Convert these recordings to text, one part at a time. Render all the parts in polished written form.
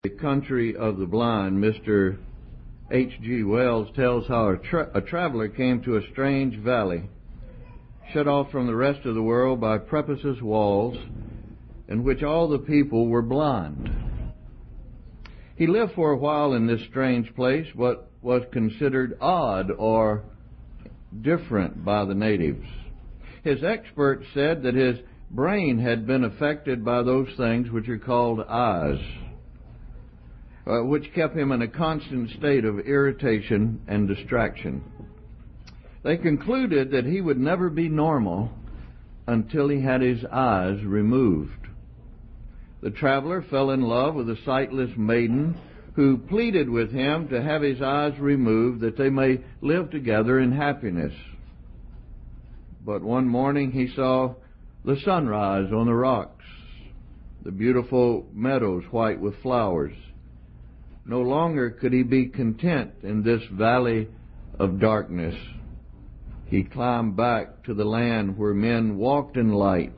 The Country of the Blind, Mr. H.G. Wells tells how a traveler came to a strange valley, shut off from the rest of the world by precipice walls, in which all the people were blind. He lived for a while in this strange place, what was considered odd or different by the natives. His experts said that his brain had been affected by those things which are called eyes, which kept him in a constant state of irritation and distraction. They concluded that he would never be normal until he had his eyes removed. The traveler fell in love with a sightless maiden who pleaded with him to have his eyes removed that they may live together in happiness. But one morning he saw the sunrise on the rocks, the beautiful meadows white with flowers. No longer could he be content in this valley of darkness. He climbed back to the land where men walked in light.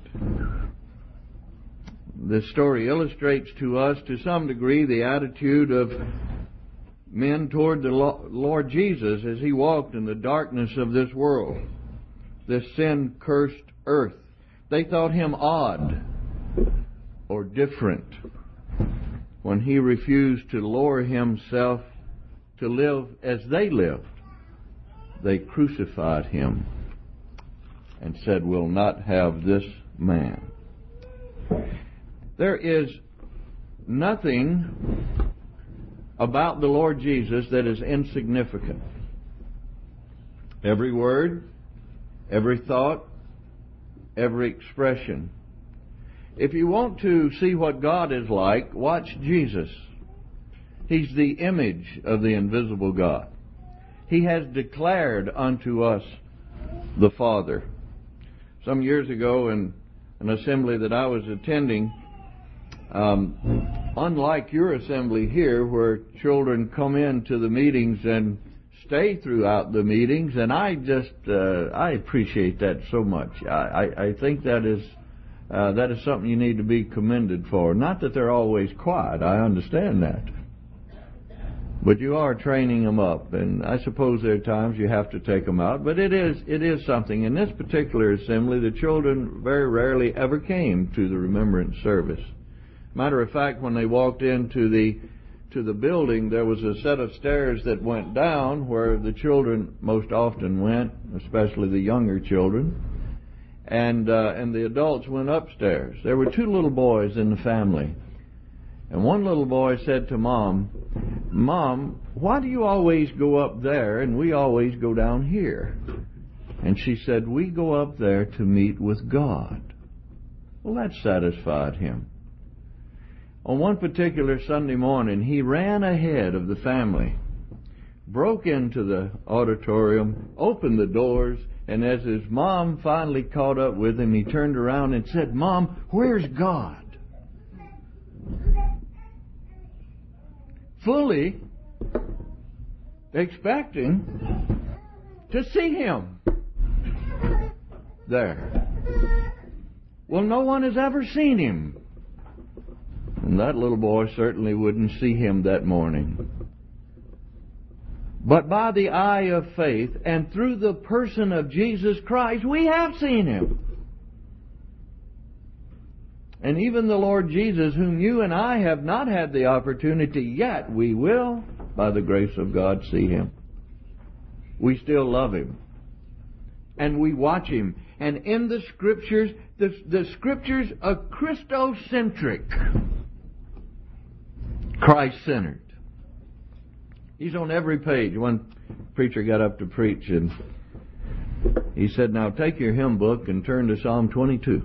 This story illustrates to us, to some degree, the attitude of men toward the Lord Jesus as he walked in the darkness of this world, this sin-cursed earth. They thought him odd or different when he refused to lower himself to live as they lived. They crucified him and said, "We'll not have this man." There is nothing about the Lord Jesus that is insignificant. Every word, every thought, every expression. If you want to see what God is like, watch Jesus. He's the image of the invisible God. He has declared unto us the Father. Some years ago in an assembly that I was attending, unlike your assembly here where children come into the meetings and stay throughout the meetings, and I appreciate that so much. I think that is something you need to be commended for. Not that they're always quiet, I understand that. But you are training them up, and I suppose there are times you have to take them out. But it is something. In this particular assembly, the children very rarely ever came to the remembrance service. Matter of fact, when they walked into the building, there was a set of stairs that went down where the children most often went, especially the younger children, and the adults went upstairs. There were two little boys in the family. And one little boy said to Mom, "Mom, why do you always go up there and we always go down here?" And she said, "We go up there to meet with God." Well, that satisfied him. On one particular Sunday morning, he ran ahead of the family, broke into the auditorium, opened the doors, and as his mom finally caught up with him, he turned around and said, "Mom, where's God?" Fully expecting to see him there. Well, no one has ever seen him. And that little boy certainly wouldn't see him that morning. But by the eye of faith and through the person of Jesus Christ, we have seen him. And even the Lord Jesus, whom you and I have not had the opportunity yet, we will, by the grace of God, see him. We still love him. And we watch him. And in the Scriptures, the Scriptures are Christocentric. Christ-centered. He's on every page. One preacher got up to preach and he said, "Now take your hymn book and turn to Psalm 22.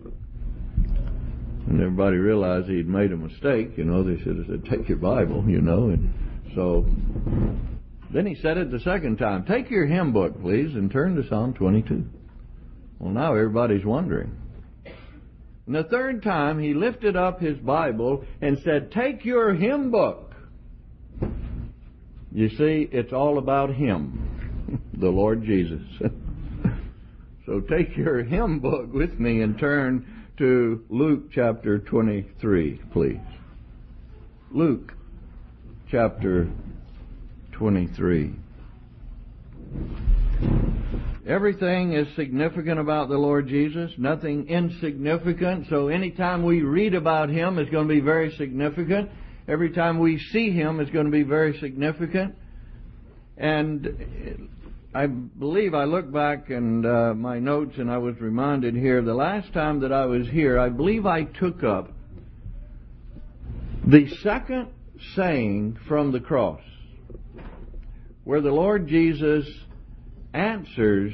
And everybody realized he'd made a mistake. They should have said, "Take your Bible," And so then he said it the second time, "Take your hymn book, please, and turn to Psalm 22. Well, now everybody's wondering. And the third time he lifted up his Bible and said, "Take your hymn book." You see, it's all about him, the Lord Jesus. So take your hymn book with me and turn to Luke chapter 23, please. Luke chapter 23. Everything is significant about the Lord Jesus, nothing insignificant. So anytime we read about Him, it's going to be very significant. Every time we see Him, it's going to be very significant. And I believe I look back in my notes and I was reminded here, the last time that I was here, I believe I took up the second saying from the cross, where the Lord Jesus answers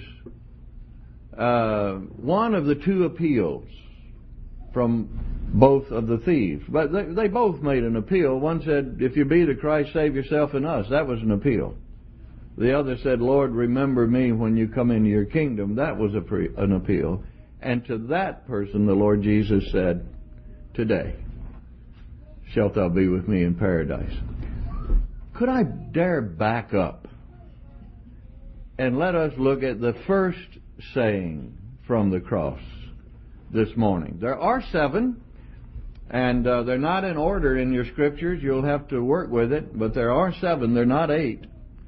one of the two appeals from both of the thieves. But they both made an appeal. One said, if you be the Christ, save yourself and us. That was an appeal. The other said, Lord, remember me when you come into your kingdom. That was an appeal. And to that person, the Lord Jesus said, today shalt thou be with me in paradise. Could I dare back up and let us look at the first saying from the cross this morning? There are 7, and they're not in order in your scriptures. You'll have to work with it, but there are 7. They're not 8.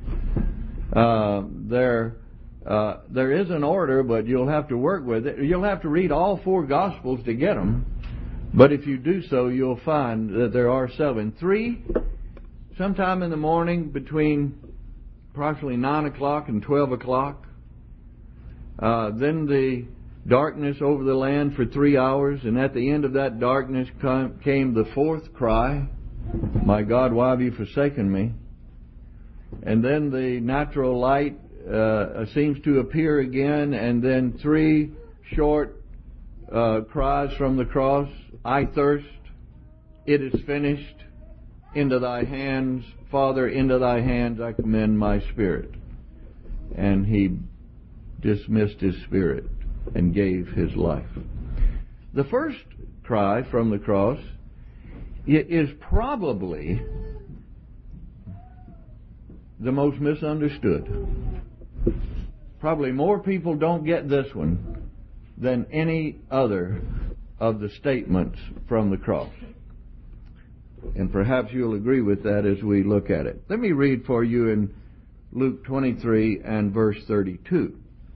There is an order, but you'll have to work with it. You'll have to read all 4 Gospels to get them. But if you do so, you'll find that there are 7. 3, sometime in the morning between approximately 9 o'clock and 12 o'clock. Then the darkness over the land for 3 hours, and at the end of that darkness came the 4th cry, my God, why have you forsaken me? And then the natural light seems to appear again, and then 3 short cries from the cross, I thirst, it is finished, into thy hands, Father, into thy hands I commend my spirit. And he dismissed his spirit and gave his life. The first cry from the cross is probably the most misunderstood. Probably more people don't get this one than any other of the statements from the cross. And perhaps you'll agree with that as we look at it. Let me read for you in Luke 23 and verse 32.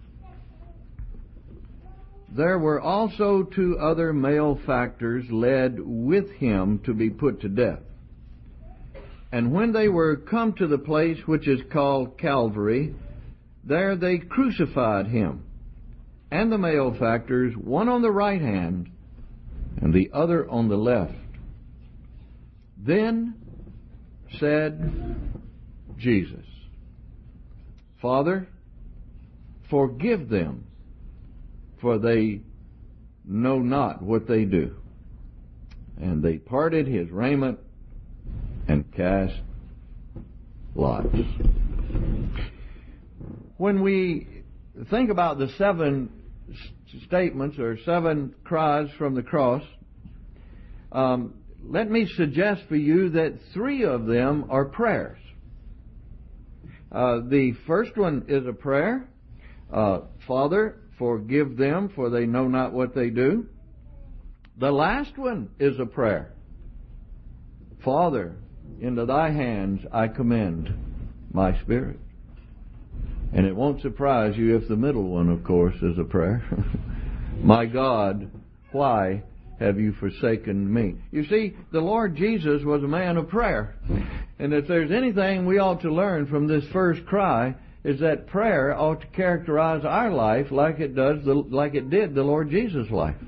There were also 2 other malefactors led with him to be put to death. And when they were come to the place which is called Calvary, there they crucified him, and the malefactors, one on the right hand, and the other on the left. Then said Jesus, Father, forgive them, for they know not what they do. And they parted his raiment and cast lots. When we think about the 7 statements or 7 cries from the cross, let me suggest for you that 3 of them are prayers. The first one is a prayer. Father, forgive them, for they know not what they do. The last one is a prayer. Father, into thy hands I commend my spirit. And it won't surprise you if the middle one, of course, is a prayer. My God, why have you forsaken me? You see, the Lord Jesus was a man of prayer. And if there's anything we ought to learn from this first cry, is that prayer ought to characterize our life like it did the Lord Jesus' life.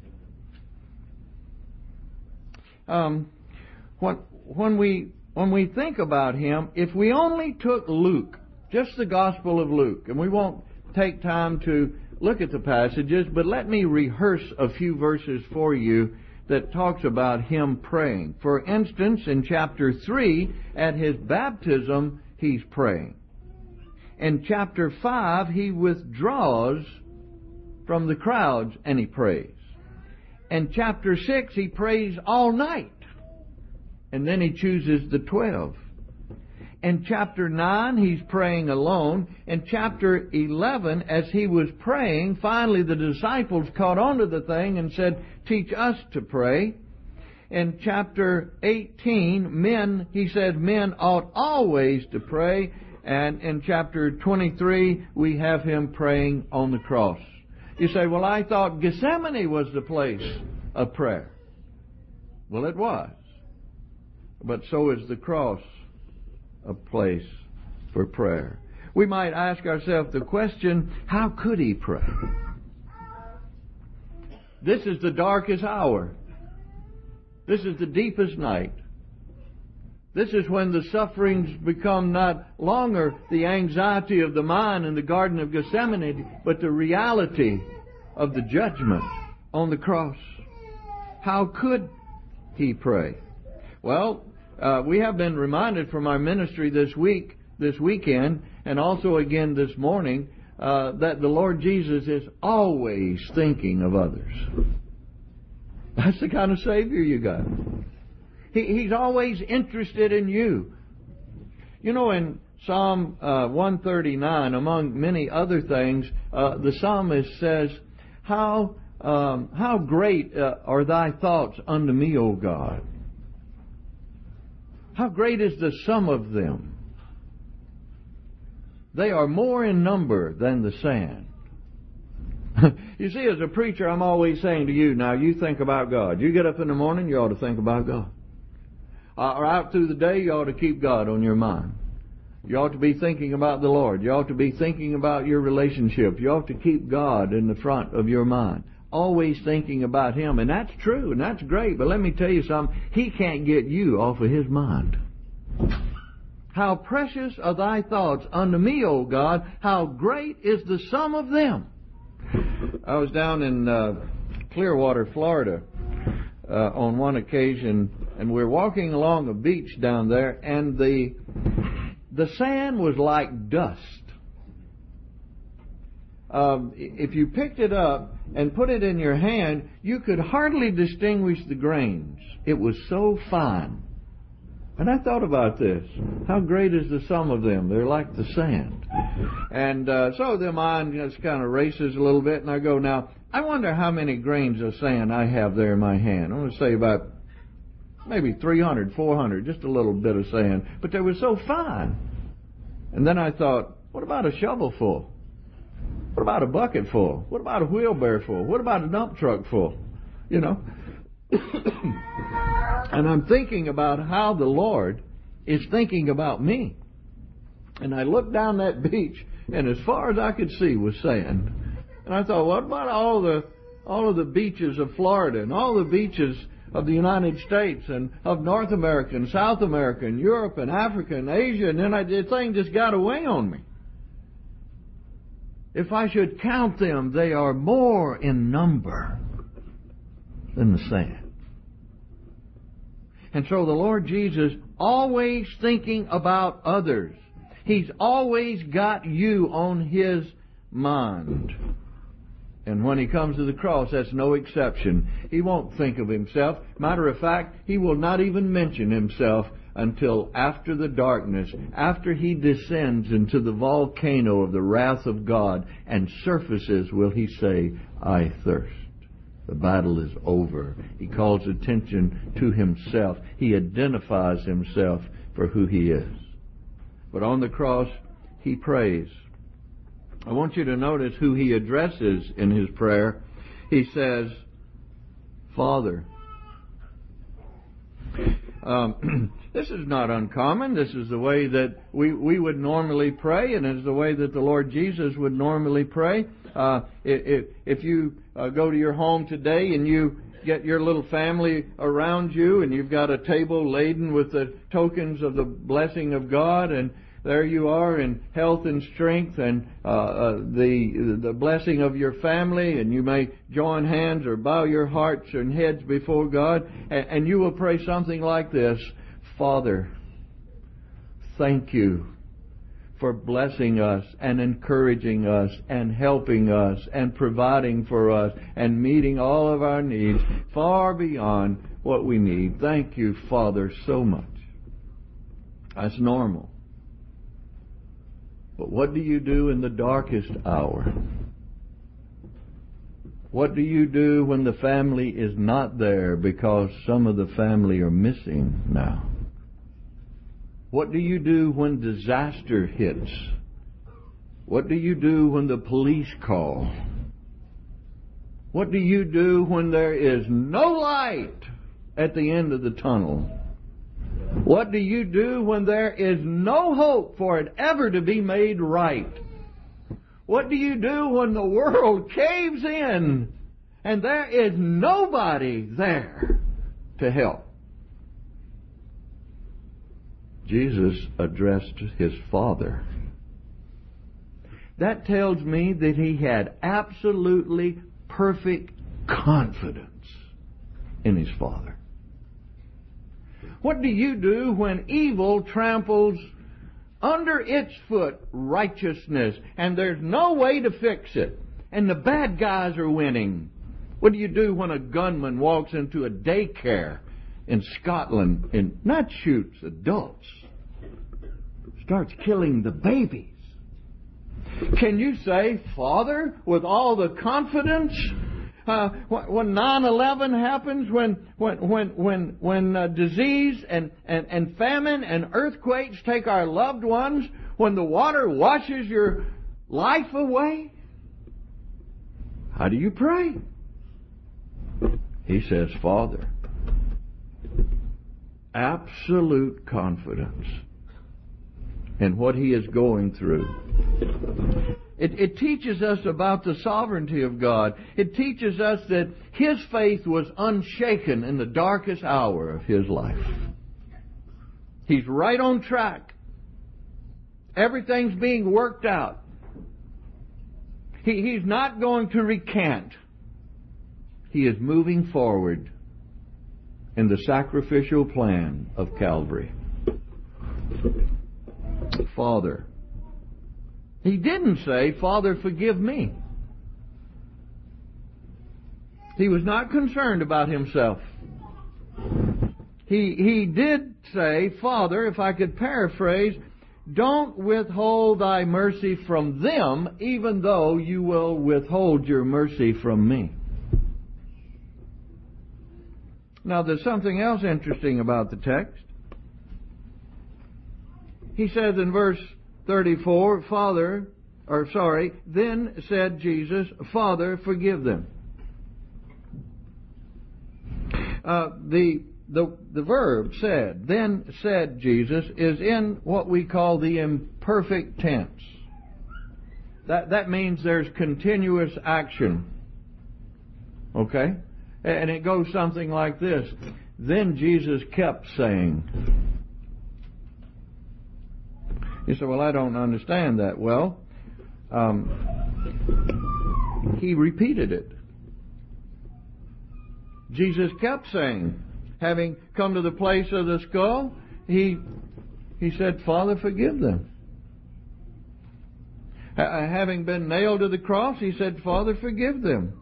When we think about him, if we only took Luke, just the Gospel of Luke, and we won't take time to look at the passages, but let me rehearse a few verses for you that talks about him praying. For instance, in chapter 3, at his baptism, he's praying. In chapter 5, he withdraws from the crowds and he prays. In chapter 6, he prays all night. And then he chooses the 12. In chapter 9, he's praying alone. In chapter 11, as he was praying, finally the disciples caught on to the thing and said, teach us to pray. in chapter 18, he said men ought always to pray. And in chapter 23, we have him praying on the cross. You say, well, I thought Gethsemane was the place of prayer. Well, it was. But so is the cross a place for prayer. We might ask ourselves the question, how could he pray? This is the darkest hour. This is the deepest night. This is when the sufferings become not longer the anxiety of the mind in the Garden of Gethsemane, but the reality of the judgment on the cross. How could he pray? Well, we have been reminded from our ministry this weekend, and also again this morning, that the Lord Jesus is always thinking of others. That's the kind of Savior you got. He's always interested in you. You know, in Psalm 139, among many other things, the psalmist says, How great are thy thoughts unto me, O God. How great is the sum of them. They are more in number than the sand. You see, as a preacher, I'm always saying to you, now you think about God. You get up in the morning, you ought to think about God. Or out through the day, you ought to keep God on your mind. You ought to be thinking about the Lord. You ought to be thinking about your relationship. You ought to keep God in the front of your mind. Always thinking about Him. And that's true, and that's great. But let me tell you something. He can't get you off of His mind. How precious are thy thoughts unto me, O God. How great is the sum of them. I was down in Clearwater, Florida, on one occasion, and we're walking along a beach down there, and the sand was like dust. If you picked it up and put it in your hand, you could hardly distinguish the grains. It was so fine. And I thought about this. How great is the sum of them? They're like the sand. And so the mind just kind of races a little bit, and I go, now, I wonder how many grains of sand I have there in my hand. I'm going to say about maybe 300, 400, just a little bit of sand. But they were so fine. And then I thought, what about a shovel full? What about a bucket full? What about a wheelbarrow full? What about a dump truck full? You know? And I'm thinking about how the Lord is thinking about me. And I looked down that beach, and as far as I could see was sand. And I thought, what about all of the beaches of Florida and all the beaches of the United States and of North America and South America and Europe and Africa and Asia? And then the thing just got away on me. If I should count them, they are more in number than the sand. And so the Lord Jesus, always thinking about others. He's always got you on His mind. And when He comes to the cross, that's no exception. He won't think of Himself. Matter of fact, He will not even mention Himself until after the darkness, after He descends into the volcano of the wrath of God and surfaces, will He say, I thirst. The battle is over. He calls attention to Himself. He identifies Himself for who He is. But on the cross, He prays. I want you to notice who He addresses in His prayer. He says, Father. This is not uncommon. This is the way that we would normally pray, and it's the way that the Lord Jesus would normally pray. If you go to your home today and you get your little family around you and you've got a table laden with the tokens of the blessing of God, and there you are in health and strength and the blessing of your family, and you may join hands or bow your hearts and heads before God, and you will pray something like this: Father, thank you for blessing us and encouraging us and helping us and providing for us and meeting all of our needs far beyond what we need. Thank you, Father, so much. That's normal. But what do you do in the darkest hour? What do you do when the family is not there because some of the family are missing now? What do you do when disaster hits? What do you do when the police call? What do you do when there is no light at the end of the tunnel? What do you do when there is no hope for it ever to be made right? What do you do when the world caves in and there is nobody there to help? Jesus addressed his Father. That tells me that he had absolutely perfect confidence in his Father. What do you do when evil tramples under its foot righteousness and there's no way to fix it and the bad guys are winning? What do you do when a gunman walks into a daycare in Scotland and not shoots adults, starts killing the babies? Can you say, Father, with all the confidence, when 9/11 happens, when disease and famine and earthquakes take our loved ones, when the water washes your life away? How do you pray? He says, Father, absolute confidence in what he is going through. It teaches us about the sovereignty of God. It teaches us that his faith was unshaken in the darkest hour of his life. He's right on track. Everything's being worked out. He's not going to recant. He is moving forward in the sacrificial plan of Calvary. Father. He didn't say, Father, forgive me. He was not concerned about himself. He did say, Father, if I could paraphrase, don't withhold thy mercy from them, even though you will withhold your mercy from me. Now, there's something else interesting about the text. He says in verse 34, then said Jesus, Father, forgive them. The verb said, then said Jesus, is in what we call the imperfect tense. That means there's continuous action. Okay? And it goes something like this. Then Jesus kept saying. You say, well, I don't understand that. Well, he repeated it. Jesus kept saying, having come to the place of the skull, he said, Father, forgive them. Having been nailed to the cross, he said, Father, forgive them.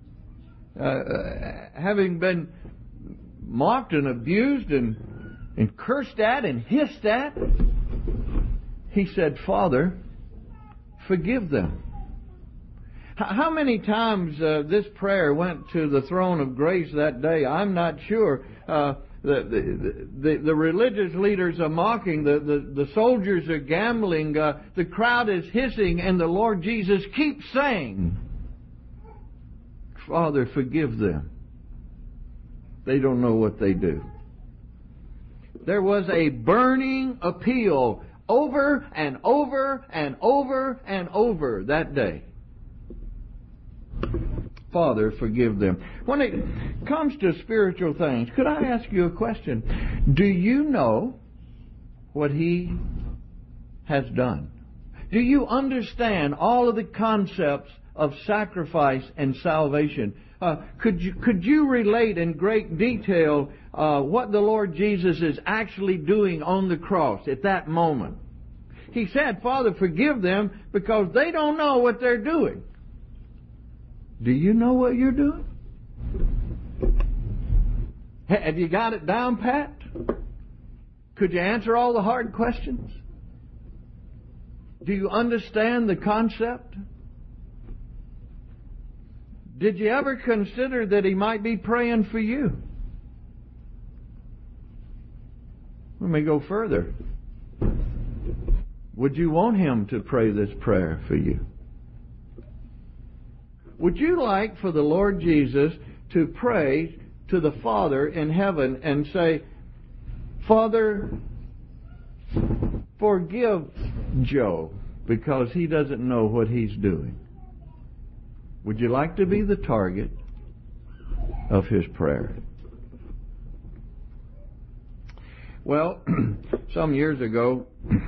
Having been mocked and abused and cursed at and hissed at, he said, Father, forgive them. How many times this prayer went to the throne of grace that day, I'm not sure. The religious leaders are mocking, the soldiers are gambling, the crowd is hissing, and the Lord Jesus keeps saying, Father, forgive them. They don't know what they do. There was a burning appeal over and over and over and over that day. Father, forgive them. When it comes to spiritual things, could I ask you a question? Do you know what He has done? Do you understand all of the concepts of sacrifice and salvation? Could you relate in great detail what the Lord Jesus is actually doing on the cross at that moment? He said, Father, forgive them because they don't know what they're doing. Do you know what you're doing? Have you got it down pat? Could you answer all the hard questions? Do you understand the concept? Did you ever consider that He might be praying for you? Let me go further. Would you want Him to pray this prayer for you? Would you like for the Lord Jesus to pray to the Father in heaven and say, Father, forgive Joe because he doesn't know what he's doing? Would you like to be the target of His prayer? Well, some years ago,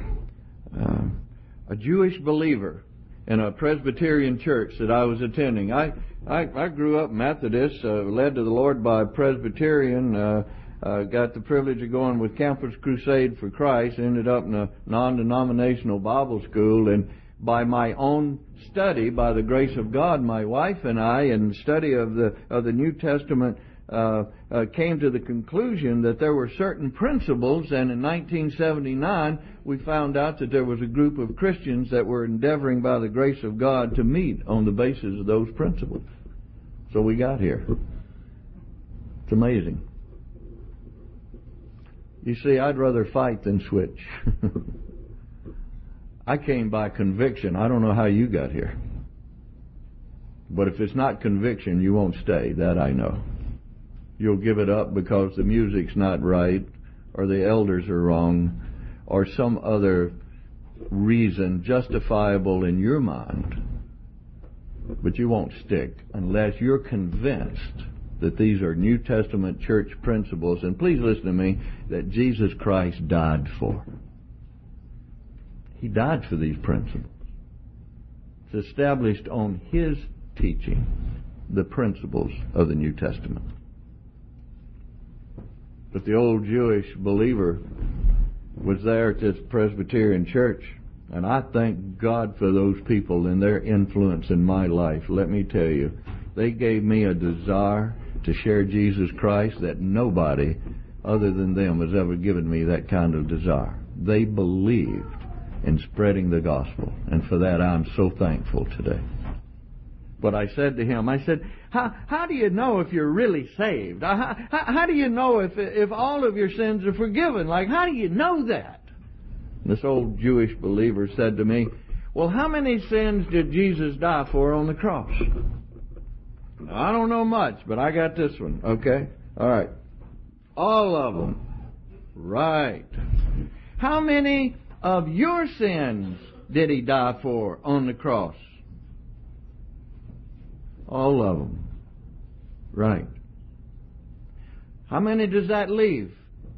a Jewish believer in a Presbyterian church that I was attending. I grew up Methodist, led to the Lord by a Presbyterian, got the privilege of going with Campus Crusade for Christ, ended up in a non-denominational Bible school, and by my own study, by the grace of God, my wife and I, in the study of the New Testament, came to the conclusion that there were certain principles, and in 1979 we found out that there was a group of Christians that were endeavoring by the grace of God to meet on the basis of those principles. So we got here. It's amazing. You see, I'd rather fight than switch. I came by conviction. I don't know how you got here. But if it's not conviction, you won't stay. That I know. You'll give it up because the music's not right, or the elders are wrong, or some other reason justifiable in your mind. But you won't stick unless you're convinced that these are New Testament church principles, and please listen to me, that Jesus Christ died for. He died for these principles. It's established on His teaching, the principles of the New Testament. But the old Jewish believer was there at this Presbyterian church, and I thank God for those people and their influence in my life. Let me tell you, they gave me a desire to share Jesus Christ that nobody other than them has ever given me that kind of desire. They believed in spreading the gospel, and for that I'm so thankful today. But I said to him, I said, how do you know if you're really saved? How do you know if all of your sins are forgiven? Like, how do you know that? And this old Jewish believer said to me, well, how many sins did Jesus die for on the cross? I don't know much, but I got this one. Okay? All right. All of them. Right. How many of your sins did He die for on the cross? All of them. Right. How many does that leave?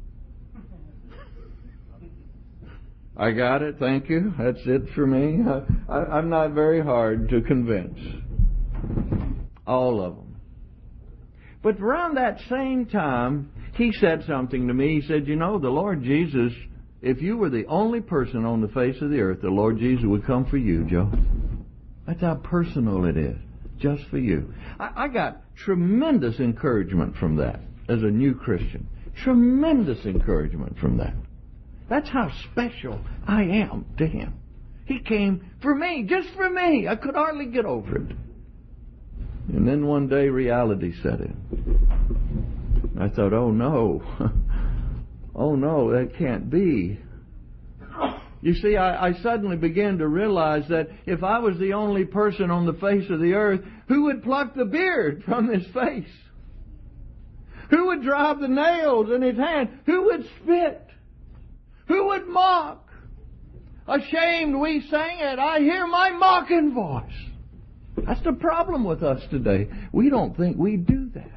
I got it. Thank you. That's it for me. I'm not very hard to convince. All of them. But around that same time, he said something to me. He said, you know, the Lord Jesus, if you were the only person on the face of the earth, the Lord Jesus would come for you, Joe. That's how personal it is. Just for you. I got tremendous encouragement from that as a new Christian. Tremendous encouragement from that. That's how special I am to Him. He came for me, just for me. I could hardly get over it. And then one day reality set in. I thought, oh no. Oh no, that can't be. You see, I suddenly began to realize that if I was the only person on the face of the earth, who would pluck the beard from his face? Who would drive the nails in his hand? Who would spit? Who would mock? Ashamed we sang it, I hear my mocking voice. That's the problem with us today. We don't think we do that.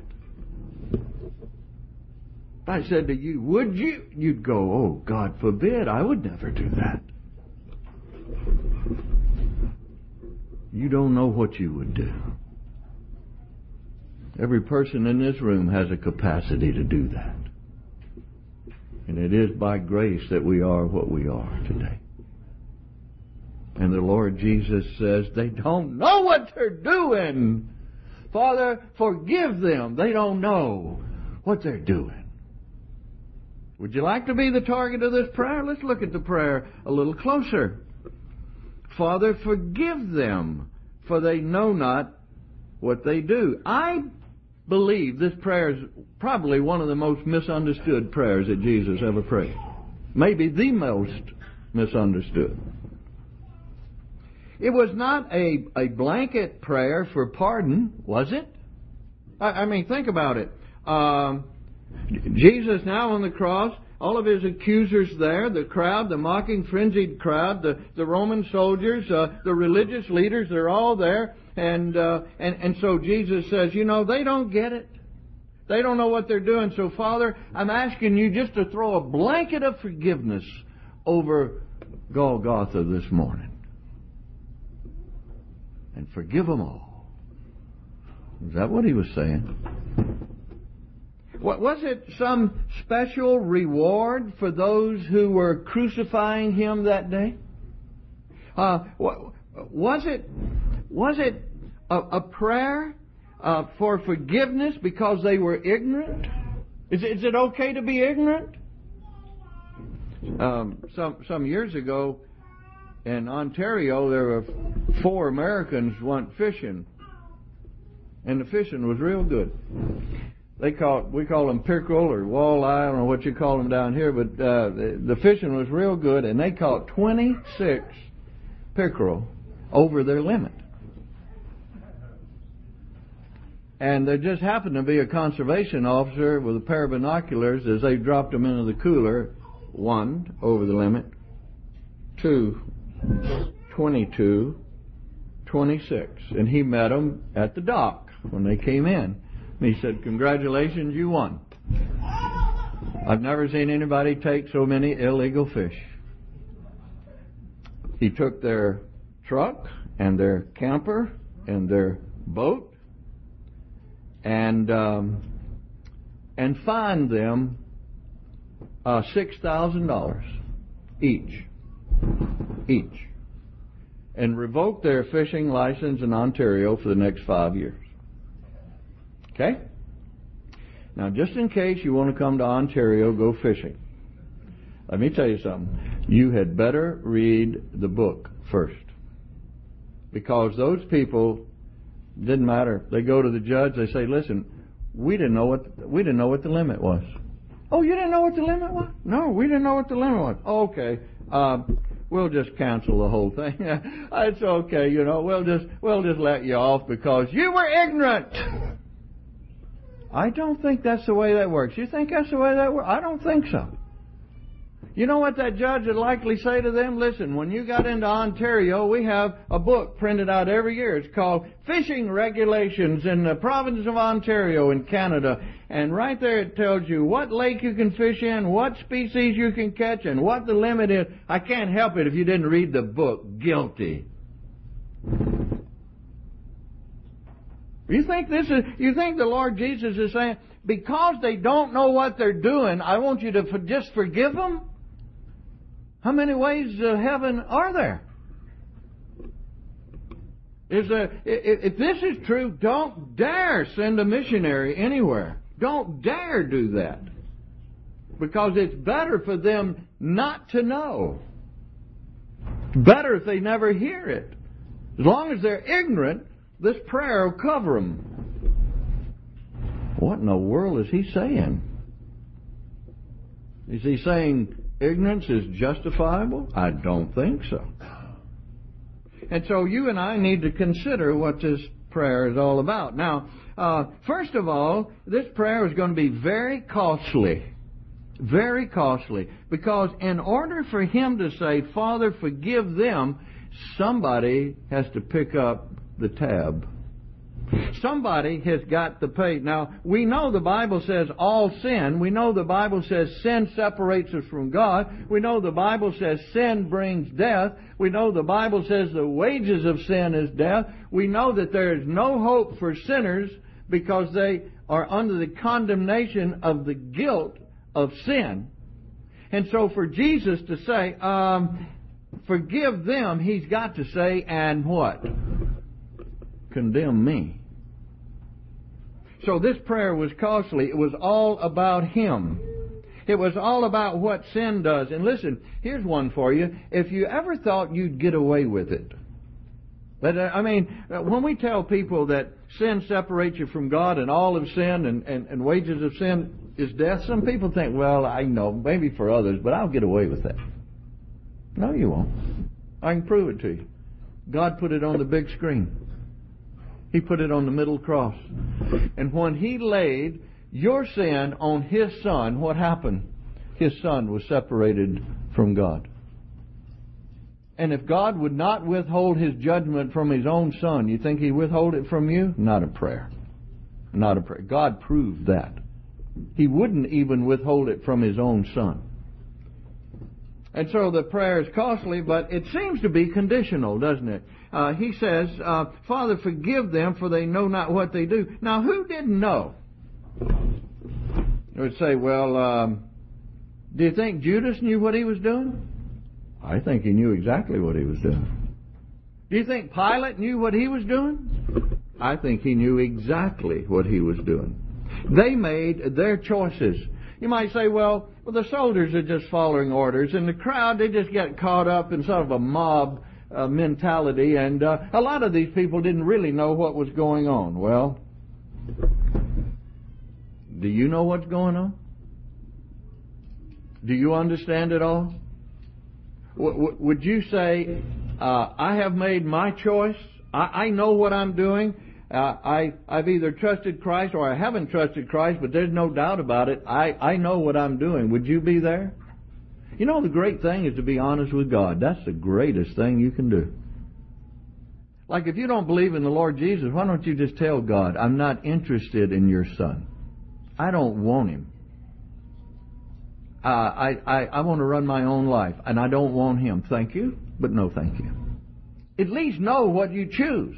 If I said to you, would you? You'd go, oh, God forbid, I would never do that. You don't know what you would do. Every person in this room has a capacity to do that. And it is by grace that we are what we are today. And the Lord Jesus says, they don't know what they're doing. Father, forgive them. They don't know what they're doing. Would you like to be the target of this prayer? Let's look at the prayer a little closer. Father, forgive them, for they know not what they do. I believe this prayer is probably one of the most misunderstood prayers that Jesus ever prayed. Maybe the most misunderstood. It was not a blanket prayer for pardon, was it? I mean, think about it. Jesus now on the cross, all of his accusers there, the crowd, the mocking, frenzied crowd, the Roman soldiers, the religious leaders, they're all there. And so Jesus says, you know, they don't get it. They don't know what they're doing. So, Father, I'm asking you just to throw a blanket of forgiveness over Golgotha this morning. And forgive them all. Is that what he was saying? Was it some special reward for those who were crucifying him that day? Was it a prayer for forgiveness because they were ignorant? Is it okay to be ignorant? Some years ago in Ontario, there were 4 Americans went fishing, and the fishing was real good. We call them pickerel or walleye. I don't know what you call them down here, but the fishing was real good, and they caught 26 pickerel over their limit. And there just happened to be a conservation officer with a pair of binoculars as they dropped them into the cooler. 1 over the limit, 2, 22, 26. And he met them at the dock when they came in. And he said, "Congratulations, you won. I've never seen anybody take so many illegal fish." He took their truck and their camper and their boat and fined them $6,000 each, and revoked their fishing license in Ontario for the next 5 years. Okay? Now, just in case you want to come to Ontario, go fishing, let me tell you something. You had better read the book first. Because those people, didn't matter. They go to the judge, they say, "Listen, we didn't know what the limit was." "Oh, you didn't know what the limit was?" "No, we didn't know what the limit was." "Okay, we'll just cancel the whole thing." "It's okay, you know, we'll just let you off because you were ignorant." I don't think that's the way that works. You think that's the way that works? I don't think so. You know what that judge would likely say to them? "Listen, when you got into Ontario, we have a book printed out every year. It's called Fishing Regulations in the Province of Ontario in Canada. And right there it tells you what lake you can fish in, what species you can catch, and what the limit is. I can't help it if you didn't read the book. Guilty." You think the Lord Jesus is saying, because they don't know what they're doing, I want you to just forgive them? How many ways to heaven are there? If this is true, don't dare send a missionary anywhere. Don't dare do that. Because it's better for them not to know. Better if they never hear it. As long as they're ignorant, this prayer will cover them. What in the world is he saying? Is he saying ignorance is justifiable? I don't think so. And so you and I need to consider what this prayer is all about. Now, first of all, this prayer is going to be very costly. Very costly. Because in order for him to say, "Father, forgive them," somebody has to pick up the tab. Somebody has got to pay. Now, we know the Bible says all sin. We know the Bible says sin separates us from God. We know the Bible says sin brings death. We know the Bible says the wages of sin is death. We know that there is no hope for sinners because they are under the condemnation of the guilt of sin. And so for Jesus to say, forgive them, he's got to say, and what? Condemn me. So this prayer was costly. It was all about him. It was all about what sin does. And listen, here's one for you. If you ever thought you'd get away with it, But when we tell people that sin separates you from God and all have sinned and wages of sin is death, some people think, well, I know, maybe for others, but I'll get away with that. No, you won't. I can prove it to you. God put it on the big screen. He put it on the middle cross. And when He laid your sin on His Son, what happened? His Son was separated from God. And if God would not withhold His judgment from His own Son, you think He'd withhold it from you? Not a prayer. Not a prayer. God proved that. He wouldn't even withhold it from His own Son. And so the prayer is costly, but it seems to be conditional, doesn't it? He says, Father, forgive them, for they know not what they do. Now, who didn't know? You would say, well, do you think Judas knew what he was doing? I think he knew exactly what he was doing. Do you think Pilate knew what he was doing? I think he knew exactly what he was doing. They made their choices. You might say, well, the soldiers are just following orders, and the crowd, they just get caught up in sort of a mob mentality, and a lot of these people didn't really know what was going on. Well, do you know what's going on? Do you understand it all? Would you say, I have made my choice, I know what I'm doing, I've either trusted Christ or I haven't trusted Christ, but there's no doubt about it, I know what I'm doing. Would you be there? You know, the great thing is to be honest with God. That's the greatest thing you can do. Like if you don't believe in the Lord Jesus, why don't you just tell God, I'm not interested in your Son. I don't want Him. I want to run my own life, and I don't want Him. Thank you, but no thank you. At least know what you choose.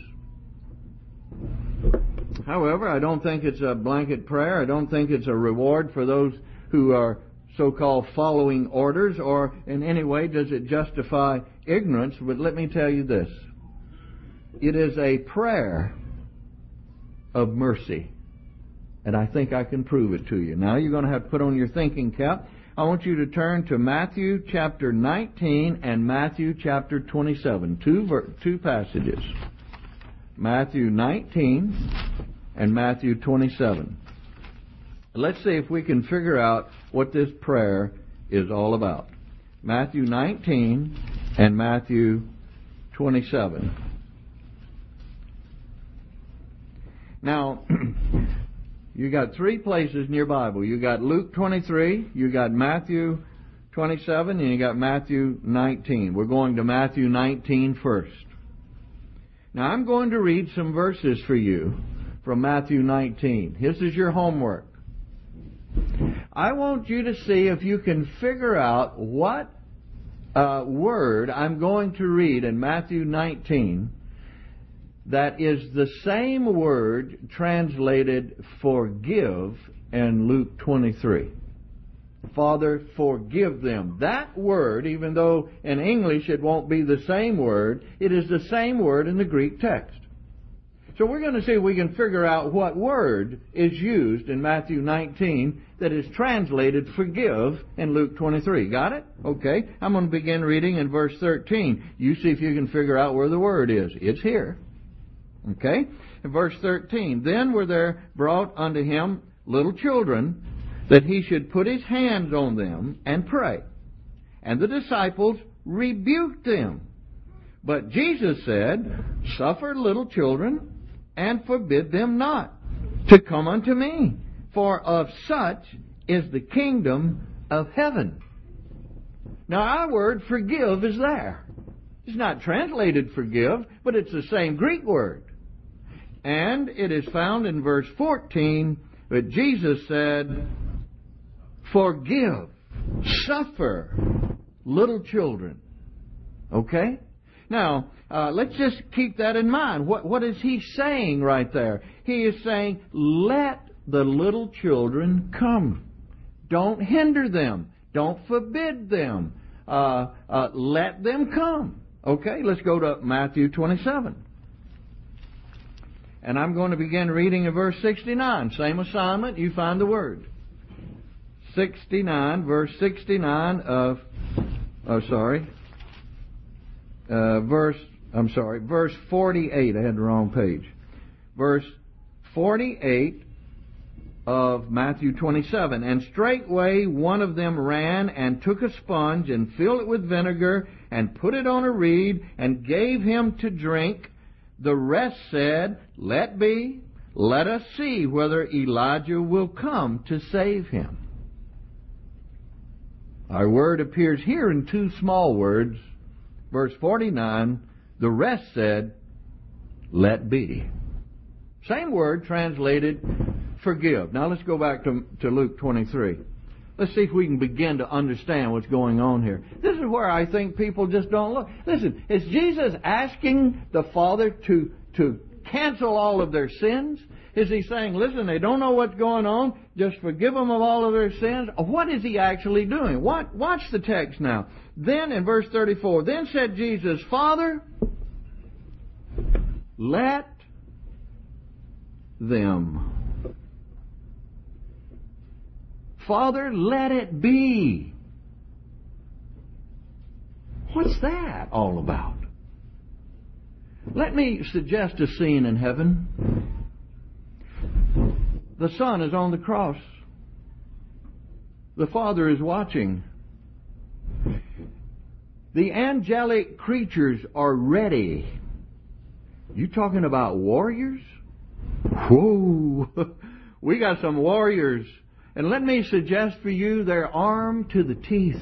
However, I don't think it's a blanket prayer. I don't think it's a reward for those who are so-called following orders, or in any way does it justify ignorance. But let me tell you this. It is a prayer of mercy. And I think I can prove it to you. Now you're going to have to put on your thinking cap. I want you to turn to Matthew chapter 19 and Matthew chapter 27. Two passages. Matthew 19 and Matthew 27. Let's see if we can figure out what this prayer is all about. Matthew 19 and Matthew 27. Now, you got three places in your Bible. You got Luke 23, you got Matthew 27, and you got Matthew 19. We're going to Matthew 19 first. Now, I'm going to read some verses for you from Matthew 19. This is your homework. I want you to see if you can figure out what word I'm going to read in Matthew 19 that is the same word translated forgive in Luke 23. Father, forgive them. That word, even though in English it won't be the same word, it is the same word in the Greek text. So we're going to see if we can figure out what word is used in Matthew 19 that is translated forgive in Luke 23. Got it? Okay. I'm going to begin reading in verse 13. You see if you can figure out where the word is. It's here. Okay? In verse 13, then were there brought unto him little children, that he should put his hands on them and pray. And the disciples rebuked them. But Jesus said, suffer little children, and forbid them not to come unto me, for of such is the kingdom of heaven. Now our word forgive is there. It's not translated forgive, but it's the same Greek word. And it is found in verse 14 that Jesus said, forgive, suffer little children. Okay? Now, let's just keep that in mind. What is he saying right there? He is saying, let the little children come. Don't hinder them. Don't forbid them. Let them come. Okay, let's go to Matthew 27. And I'm going to begin reading in verse 69. Same assignment, you find the word. 69, verse 69 of, verse verse 48. I had the wrong page. Verse 48 of Matthew 27. And straightway one of them ran and took a sponge and filled it with vinegar and put it on a reed and gave him to drink. The rest said, Let be, let us see whether Elijah will come to save him. Our word appears here in two small words. Verse 49, the rest said, Let be. Same word translated forgive. Now let's go back to Luke 23. Let's see if we can begin to understand what's going on here. This is where I think people just don't look. Listen, is Jesus asking the Father to cancel all of their sins? Is He saying, listen, they don't know what's going on, just forgive them of all of their sins? What is He actually doing? Watch the text now. Then in verse 34, then said Jesus, Father, let them. Father, let it be. What's that all about? Let me suggest a scene in heaven. The Son is on the cross. The Father is watching. The angelic creatures are ready. You talking about warriors? Whoa! We got some warriors. And let me suggest for you, they're armed to the teeth.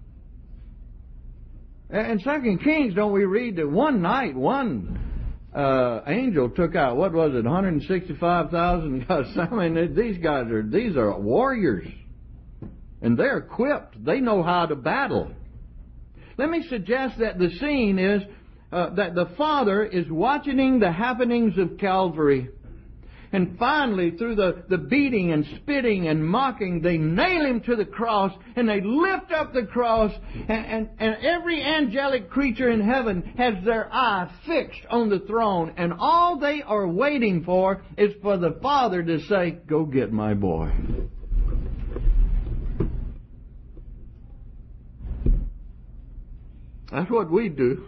In 2 Kings, don't we read that one night, one angel took out, 165,000 guys? I mean, these are warriors. And they're equipped. They know how to battle. Let me suggest that the scene is that the Father is watching the happenings of Calvary. And finally, through the beating and spitting and mocking, they nail Him to the cross, and they lift up the cross, and every angelic creature in heaven has their eye fixed on the throne, and all they are waiting for is for the Father to say, Go get my boy. That's what we do.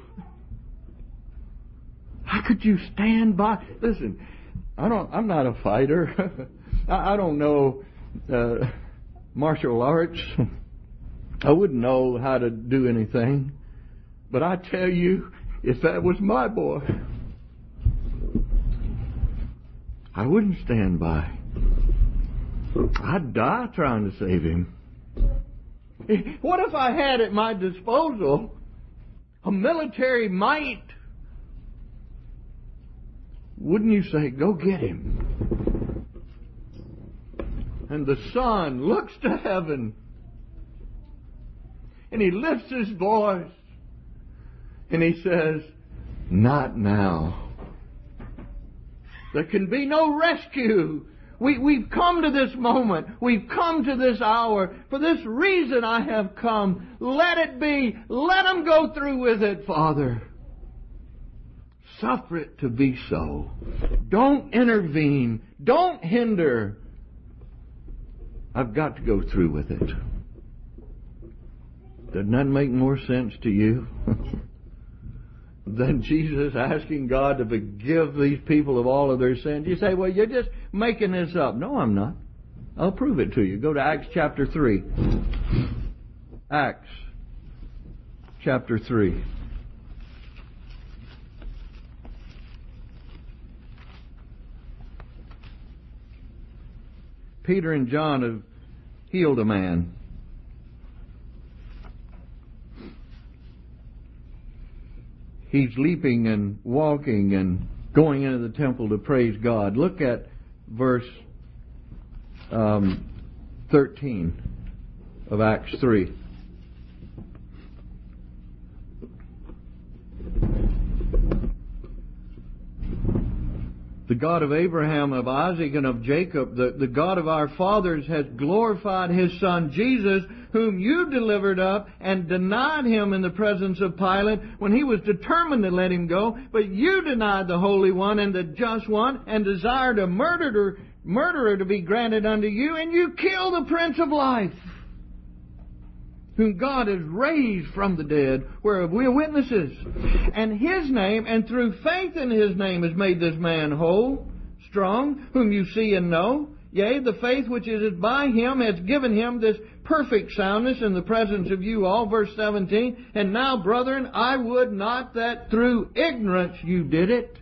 How could you stand by? Listen, I'm not a fighter. I don't know martial arts. I wouldn't know how to do anything. But I tell you, if that was my boy, I wouldn't stand by. I'd die trying to save him. What if I had at my disposal a military might? Wouldn't you say, Go get him? And the Son looks to heaven, and He lifts His voice, and He says, Not now. There can be no rescue. We've come to this moment. We've come to this hour. For this reason I have come. Let it be. Let them go through with it, Father. Suffer it to be so. Don't intervene. Don't hinder. I've got to go through with it. Doesn't that make more sense to you than Jesus asking God to forgive these people of all of their sins? You say, well, you're just making this up. No, I'm not. I'll prove it to you. Go to Acts chapter 3. Acts chapter 3. Peter and John have healed a man. He's leaping and walking and going into the temple to praise God. Look at verse 13 of Acts 3. The God of Abraham, of Isaac, and of Jacob, the God of our fathers, has glorified His Son Jesus, whom you delivered up and denied Him in the presence of Pilate when he was determined to let Him go. But you denied the Holy One and the Just One, and desired a murderer to be granted unto you, and you killed the Prince of Life. whom God has raised from the dead, whereof we are witnesses. And His name, and through faith in His name, has made this man whole, strong, whom you see and know. Yea, the faith which is by Him has given him this perfect soundness in the presence of you all. Verse 17, and now, brethren, I would not that through ignorance you did it,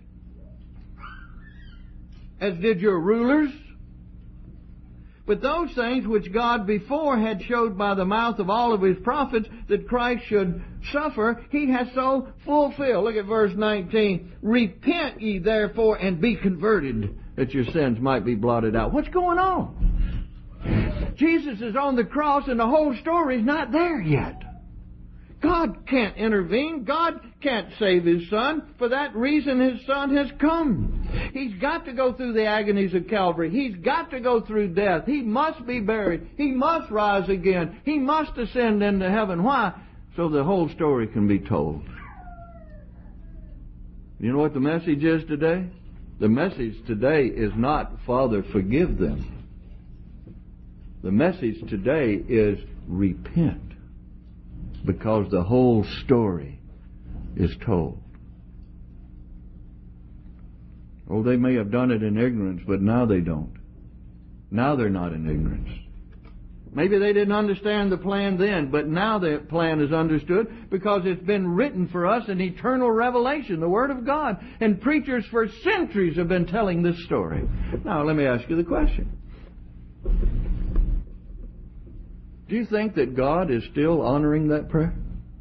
as did your rulers. But those things which God before had showed by the mouth of all of His prophets that Christ should suffer, He has so fulfilled. Look at verse 19. Repent ye therefore and be converted, that your sins might be blotted out. What's going on? Jesus is on the cross and the whole story's not there yet. God can't intervene. God can't save His Son. For that reason His Son has come. He's got to go through the agonies of Calvary. He's got to go through death. He must be buried. He must rise again. He must ascend into heaven. Why? So the whole story can be told. You know what the message is today? The message today is not, Father, forgive them. The message today is repent. Because the whole story is told. Oh, they may have done it in ignorance, but now they don't. Now they're not in ignorance. Maybe they didn't understand the plan then, but now the plan is understood because it's been written for us in eternal revelation, the Word of God. And preachers for centuries have been telling this story. Now, let me ask you the question. Do you think that God is still honoring that prayer?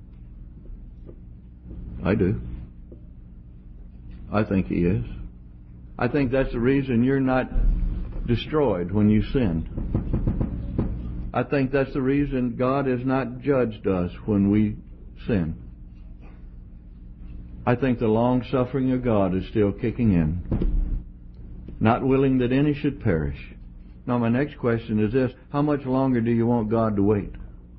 I do. I think He is. I think that's the reason you're not destroyed when you sin. I think that's the reason God has not judged us when we sin. I think the long-suffering of God is still kicking in, not willing that any should perish. Now, my next question is this. How much longer do you want God to wait?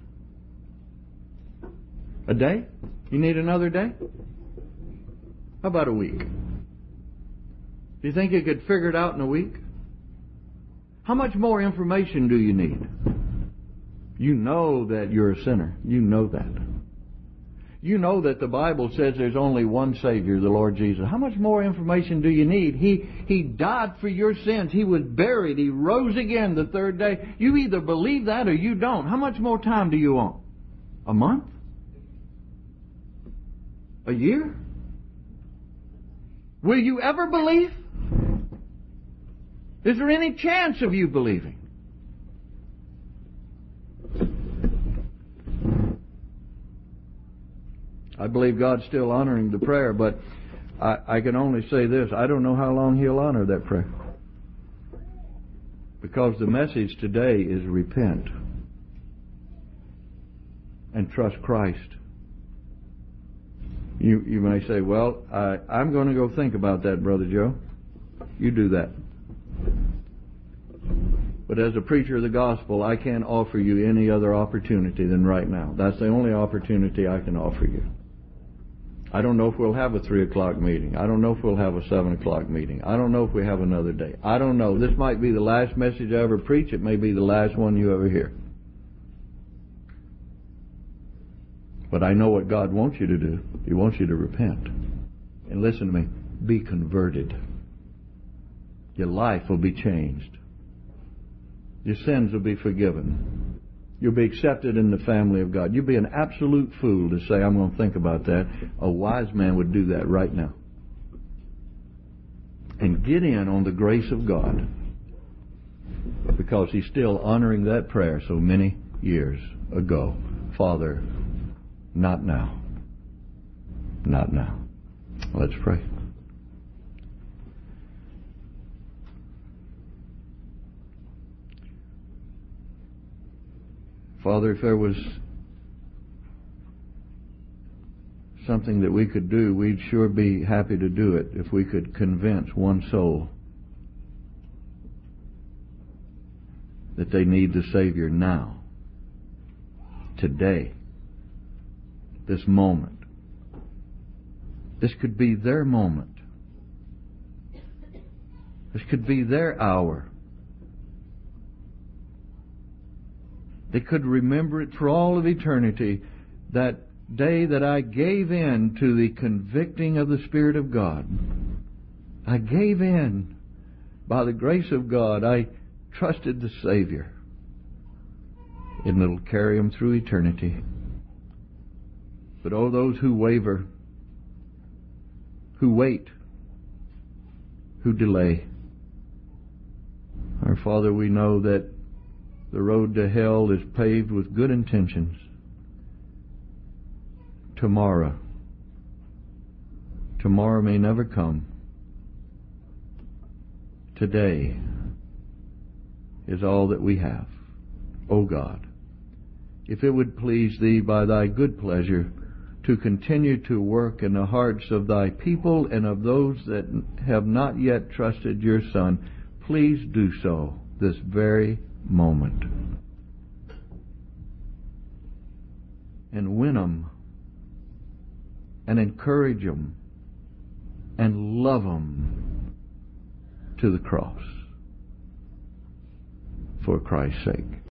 A day? You need another day? How about a week? Do you think you could figure it out in a week? How much more information do you need? You know that you're a sinner. You know that. You know that the Bible says there's only one Savior, the Lord Jesus. How much more information do you need? He died for your sins. He was buried. He rose again the third day. You either believe that or you don't. How much more time do you want? A month? A year? Will you ever believe? Is there any chance of you believing? I believe God's still honoring the prayer, but I can only say this. I don't know how long He'll honor that prayer. Because the message today is repent and trust Christ. You may say, well, I'm going to go think about that, Brother Joe. You do that. But as a preacher of the gospel, I can't offer you any other opportunity than right now. That's the only opportunity I can offer you. I don't know if we'll have a 3 o'clock meeting. I don't know if we'll have a 7 o'clock meeting. I don't know if we have another day. I don't know. This might be the last message I ever preach. It may be the last one you ever hear. But I know what God wants you to do. He wants you to repent. And listen to me. Be converted. Your life will be changed. Your sins will be forgiven. You'll be accepted in the family of God. You'll be an absolute fool to say, I'm going to think about that. A wise man would do that right now. And get in on the grace of God. Because He's still honoring that prayer so many years ago. Father, not now. Not now. Let's pray. Father, if there was something that we could do, we'd sure be happy to do it if we could convince one soul that they need the Savior now, today, this moment. This could be their moment. This could be their hour. They could remember it for all of eternity, that day that I gave in to the convicting of the Spirit of God. I gave in. By the grace of God, I trusted the Savior. And it'll carry them through eternity. But oh, those who waver, who wait, who delay. Our Father, we know that the road to hell is paved with good intentions. Tomorrow may never come. Today is all that we have. O God, if it would please Thee by Thy good pleasure to continue to work in the hearts of Thy people and of those that have not yet trusted Your Son, please do so this very moment. And win them, and encourage them, and love them to the cross for Christ's sake.